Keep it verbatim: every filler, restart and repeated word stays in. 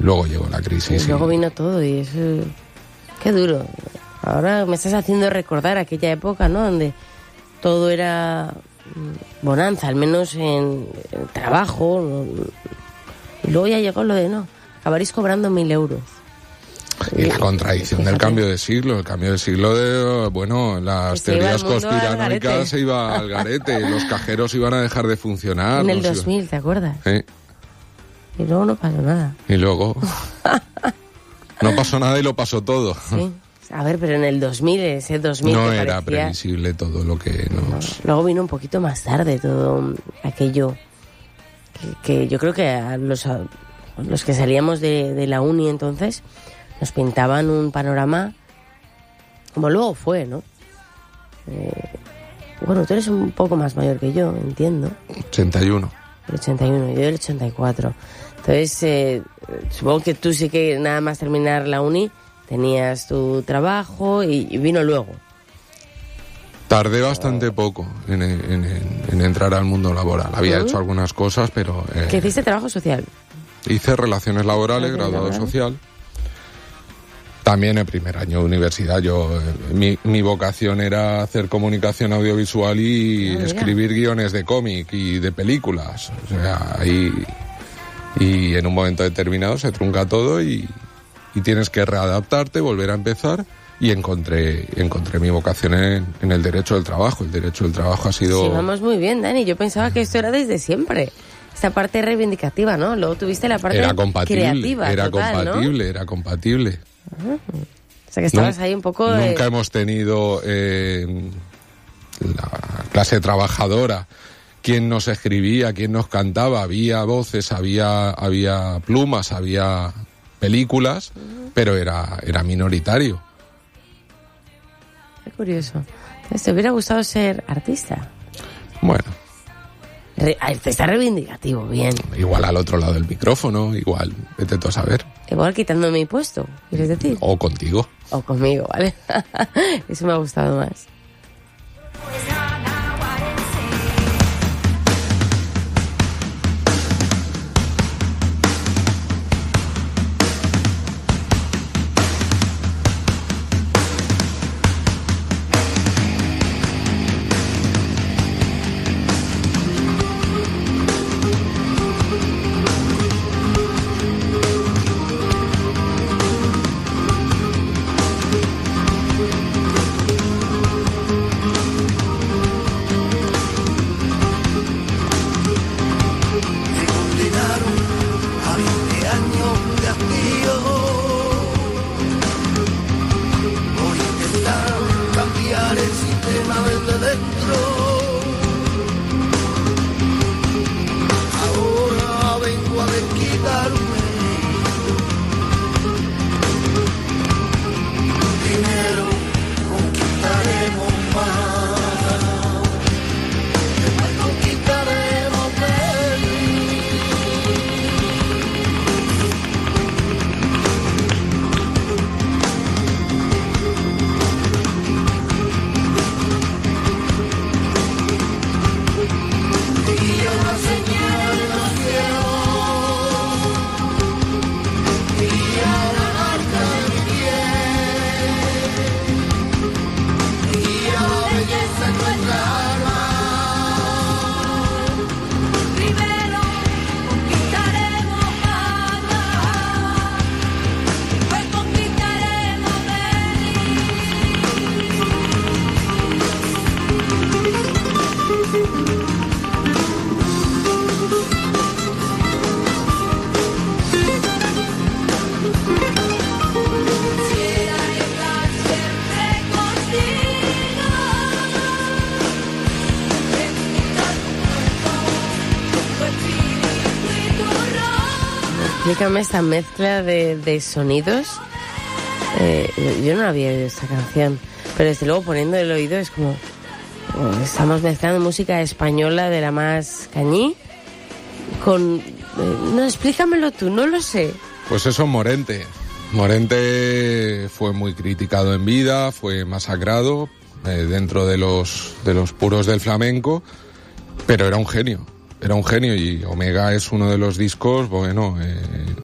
luego llegó la crisis. Y luego y... vino todo y eso... Qué duro. Ahora me estás haciendo recordar aquella época, ¿no? Donde todo era bonanza, al menos en el trabajo. Y luego ya llegó lo de, no, acabaréis cobrando mil euros. Y la contradicción del cambio de siglo, el cambio de siglo de, bueno, las teorías conspiranoicas se iba al garete, los cajeros iban a dejar de funcionar. En el dos mil, ¿te acuerdas? Sí. Y luego no pasó nada. Y luego no pasó nada y lo pasó todo. Sí. A ver, pero en el dos mil, ese dos mil... No era parecía... previsible todo lo que nos... No. Luego vino un poquito más tarde todo aquello que, que yo creo que a los, a los que salíamos de, de la uni entonces nos pintaban un panorama como luego fue, ¿no? Eh, bueno, tú eres un poco más mayor que yo, entiendo. ochenta y uno. El ochenta y uno, yo del ochenta y cuatro. Entonces, eh, supongo que tú sí que nada más terminar la uni tenías tu trabajo y, y vino luego. Tardé bastante oh. poco en, en, en, en entrar al mundo laboral. Había uh-huh. hecho algunas cosas, pero... Eh, ¿Qué hiciste trabajo social? Hice relaciones laborales, graduado laboral. social. También en primer año de universidad. Yo eh, mi, mi vocación era hacer comunicación audiovisual y oh, escribir guiones de cómic y de películas. O sea, ahí... Y en un momento determinado se trunca todo y, y tienes que readaptarte, volver a empezar. Y encontré encontré mi vocación en, en el derecho del trabajo. El derecho del trabajo ha sido... Sí, vamos muy bien, Dani. Yo pensaba que esto era desde siempre. Esta parte reivindicativa, ¿no? Luego tuviste la parte era compatible, creativa. Era total, compatible, ¿no? era compatible. Uh-huh. O sea que estabas no, ahí un poco... De... Nunca hemos tenido eh, la clase trabajadora. Quién nos escribía, quién nos cantaba. Había voces, había, había plumas, había películas, uh-huh. pero era, era minoritario. Qué curioso. Entonces, ¿te hubiera gustado ser artista? Bueno. Re- artista reivindicativo, bien. Igual al otro lado del micrófono, igual, vete tú a saber. Igual quitándome mi puesto, ¿quieres decir? O contigo. O conmigo, ¿vale? Eso me ha gustado más. Explícame esta mezcla de, de sonidos. Eh, yo no había oído esta canción, pero desde luego poniendo el oído es como... Oh, estamos mezclando música española de la más cañí con... Eh, no, explícamelo tú, no lo sé. Pues eso, Morente. Morente fue muy criticado en vida, fue masacrado eh, dentro de los, de los puros del flamenco, pero era un genio. Era un genio y Omega es uno de los discos, bueno, eh,